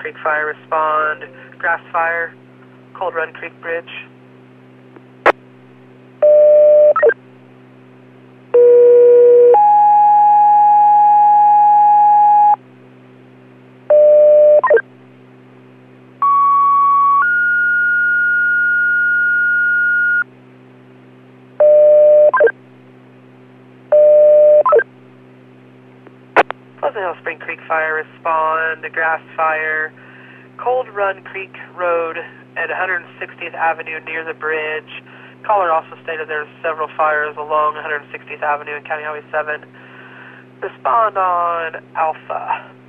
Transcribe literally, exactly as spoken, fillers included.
Creek Fire, respond. Grass Fire, Cold Run Creek Bridge. Pleasant Hill Spring Creek Fire, respond. Grass Fire, Cold Run Creek Road at one hundred sixtieth Avenue near the bridge. Caller also stated there's several fires along one hundred sixtieth Avenue and County Highway seven. Respond on Alpha.